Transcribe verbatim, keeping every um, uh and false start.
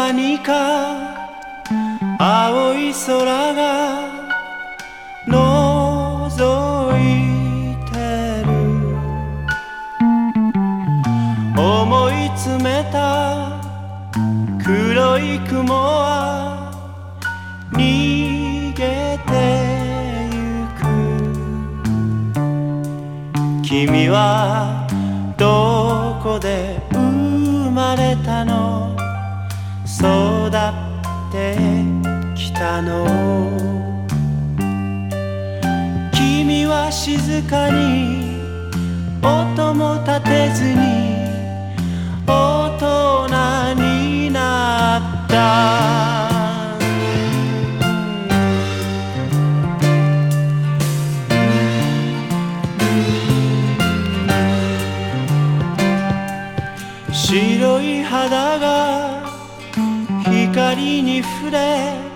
何か青い空が覗いてる。思い詰めた黒い雲は逃げてゆく。君はどこで生まれたの、育ってきたの。君は静かに音も立てずに大人になった。白い肌が光に触れ